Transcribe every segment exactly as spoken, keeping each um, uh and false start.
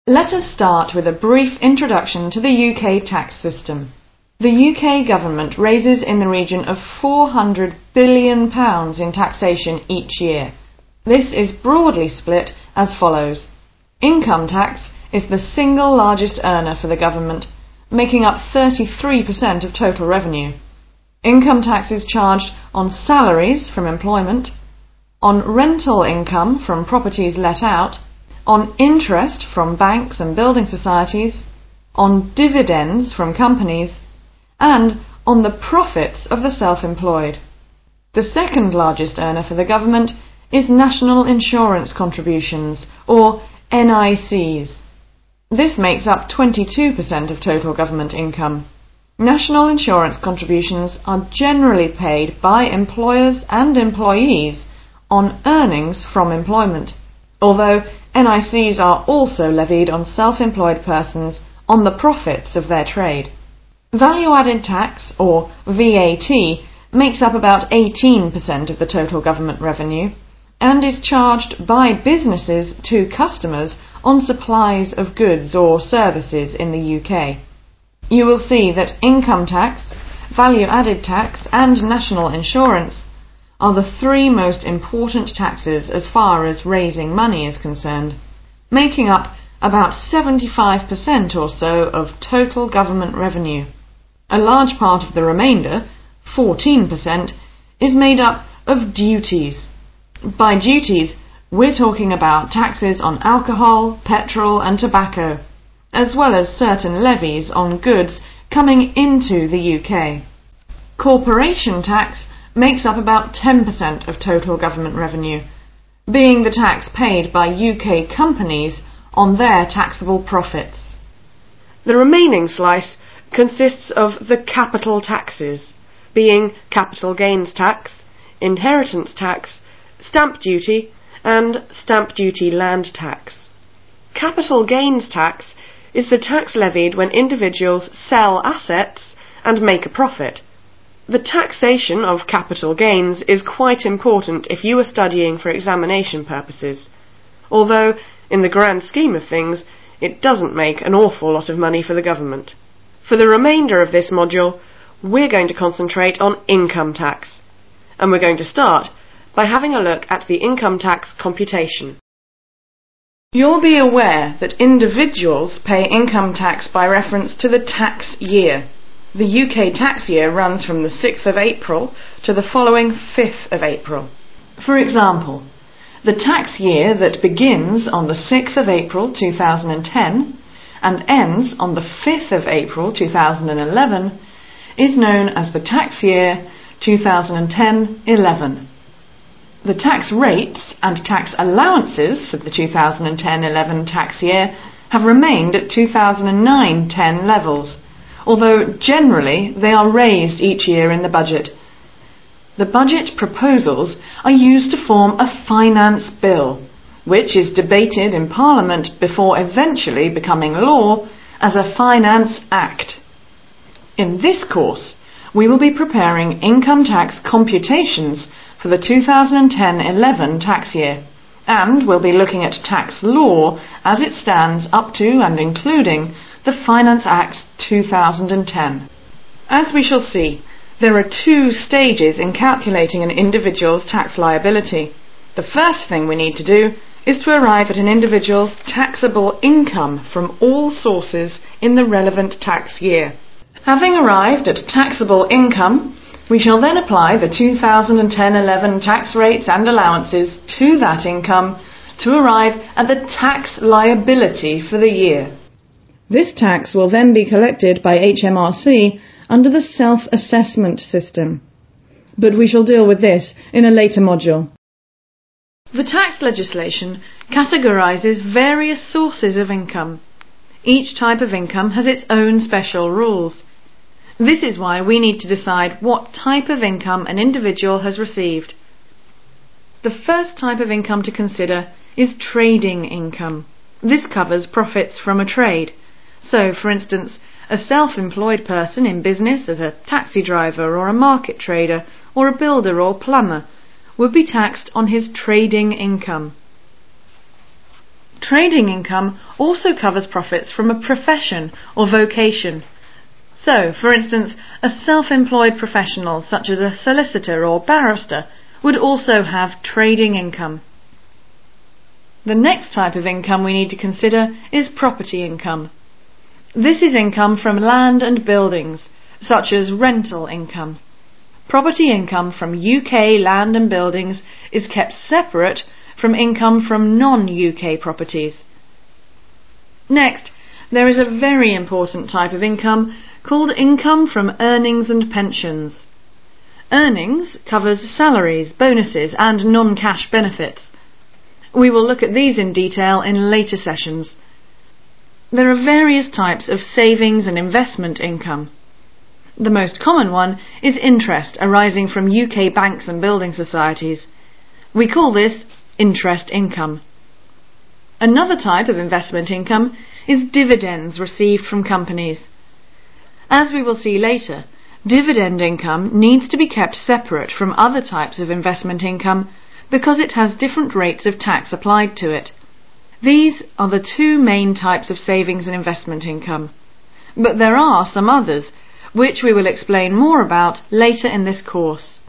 Let us start with a brief introduction to the U K tax system. The U K government raises in the region of four hundred billion pounds in taxation each year. This is broadly split as follows. Income tax is the single largest earner for the government, making up thirty-three percent of total revenue. Income tax is charged on salaries from employment, on rental income from properties let out, on interest from banks and building societies, on dividends from companies, and on the profits of the self-employed. The second largest earner for the government is national insurance contributions, or N I Cs. This makes up twenty-two percent of total government income. National insurance contributions are generally paid by employers and employees on earnings from employment, although N I Cs are also levied on self-employed persons on the profits of their trade. Value-added tax, or V A T, makes up about eighteen percent of the total government revenue and is charged by businesses to customers on supplies of goods or services in the U K. You will see that income tax, value-added tax and national insurance are the three most important taxes as far as raising money is concerned, making up about seventy-five percent or so of total government revenue. A large part of the remainder, fourteen percent, is made up of duties. By duties, we're talking about taxes on alcohol, petrol and tobacco, as well as certain levies on goods coming into the U K. Corporation tax makes up about ten percent of total government revenue, being the tax paid by U K companies on their taxable profits. The remaining slice consists of the capital taxes, being capital gains tax, inheritance tax, stamp duty, and stamp duty land tax. Capital gains tax is the tax levied when individuals sell assets and make a profit. The taxation of capital gains is quite important if you are studying for examination purposes, although, in the grand scheme of things, it doesn't make an awful lot of money for the government. For the remainder of this module, we're going to concentrate on income tax, and we're going to start by having a look at the income tax computation. You'll be aware that individuals pay income tax by reference to the tax year. The U K tax year runs from the sixth of April to the following fifth of April. For example, the tax year that begins on the sixth of April two thousand ten and ends on the fifth of April two thousand eleven is known as the tax year two thousand ten eleven. The tax rates and tax allowances for the two thousand ten eleven tax year have remained at two thousand nine ten levels, although generally they are raised each year in the budget. The budget proposals are used to form a finance bill, which is debated in Parliament before eventually becoming law as a Finance Act. In this course, we will be preparing income tax computations for the two thousand ten eleven tax year, and we'll be looking at tax law as it stands up to and including the Finance Act two thousand ten. As we shall see, there are two stages in calculating an individual's tax liability. The first thing we need to do is to arrive at an individual's taxable income from all sources in the relevant tax year. Having arrived at taxable income, we shall then apply the two thousand ten eleven tax rates and allowances to that income to arrive at the tax liability for the year. This tax will then be collected by H M R C under the self-assessment system, but we shall deal with this in a later module. The tax legislation categorises various sources of income. Each type of income has its own special rules. This is why we need to decide what type of income an individual has received. The first type of income to consider is trading income. This covers profits from a trade. So, for instance, a self-employed person in business as a taxi driver or a market trader or a builder or plumber would be taxed on his trading income. Trading income also covers profits from a profession or vocation. So, for instance, a self-employed professional such as a solicitor or barrister would also have trading income. The next type of income we need to consider is property income. This is income from land and buildings, such as rental income. Property income from U K land and buildings is kept separate from income from non-U K properties. Next, there is a very important type of income called income from earnings and pensions. Earnings covers salaries, bonuses and non-cash benefits. We will look at these in detail in later sessions. There are various types of savings and investment income. The most common one is interest arising from U K banks and building societies. We call this interest income. Another type of investment income is dividends received from companies. As we will see later, dividend income needs to be kept separate from other types of investment income because it has different rates of tax applied to it. These are the two main types of savings and investment income. But there are some others, which we will explain more about later in this course.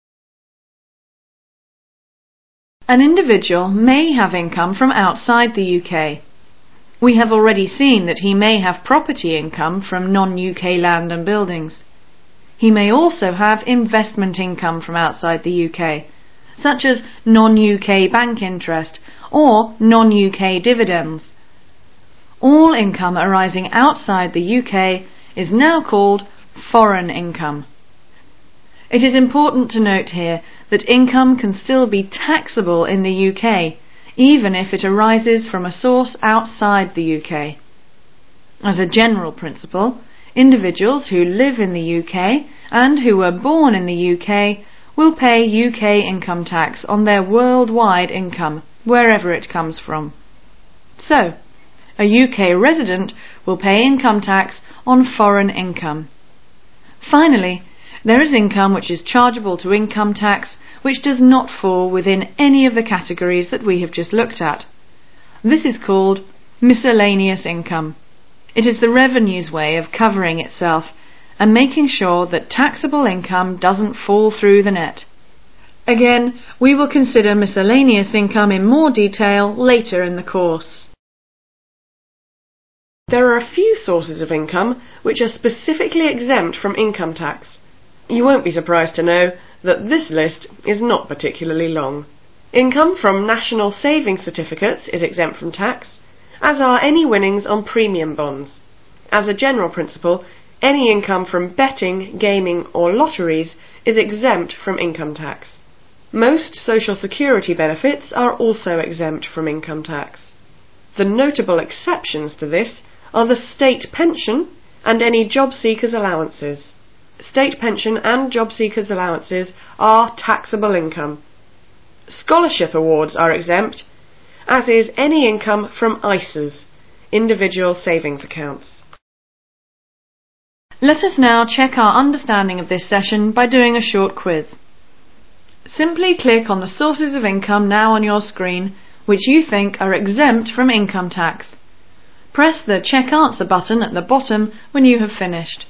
An individual may have income from outside the U K. We have already seen that he may have property income from non-U K land and buildings. He may also have investment income from outside the U K, such as non-U K bank interest or non-U K dividends. All income arising outside the U K is now called foreign income. It is important to note here that income can still be taxable in the U K, even if it arises from a source outside the U K. As a general principle, individuals who live in the U K and who were born in the U K will pay U K income tax on their worldwide income, wherever it comes from. So, a U K resident will pay income tax on foreign income. Finally, there is income which is chargeable to income tax which does not fall within any of the categories that we have just looked at. This is called miscellaneous income. It is the revenue's way of covering itself and making sure that taxable income doesn't fall through the net. Again, we will consider miscellaneous income in more detail later in the course. There are a few sources of income which are specifically exempt from income tax. You won't be surprised to know that this list is not particularly long. Income from national savings certificates is exempt from tax, as are any winnings on premium bonds. As a general principle, any income from betting, gaming or lotteries is exempt from income tax. Most social security benefits are also exempt from income tax. The notable exceptions to this are the state pension and any job seekers' allowances. State pension and job seekers' allowances are taxable income. Scholarship awards are exempt, as is any income from I S As, individual savings accounts. Let us now check our understanding of this session by doing a short quiz. Simply click on the sources of income now on your screen which you think are exempt from income tax. Press the Check Answer button at the bottom when you have finished.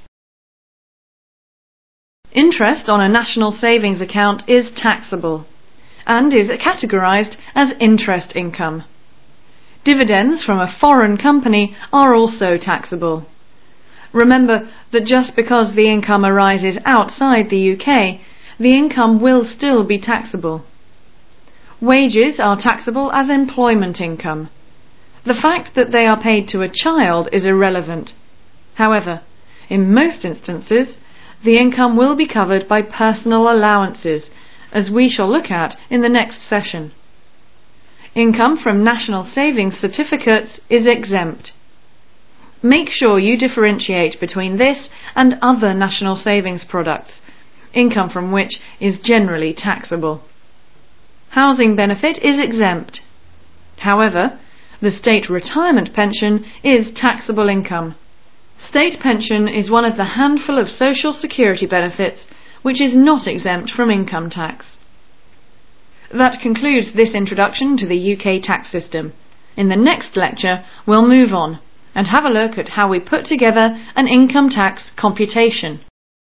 Interest on a national savings account is taxable and is categorised as interest income. Dividends from a foreign company are also taxable. Remember that just because the income arises outside the U K, the income will still be taxable. Wages are taxable as employment income. The fact that they are paid to a child is irrelevant. However, in most instances, the income will be covered by personal allowances, as we shall look at in the next session. Income from national savings certificates is exempt. Make sure you differentiate between this and other national savings products, income from which is generally taxable. Housing benefit is exempt. However, the state retirement pension is taxable income. State pension is one of the handful of social security benefits which is not exempt from income tax. That concludes this introduction to the U K tax system. In the next lecture, we'll move on and have a look at how we put together an income tax computation.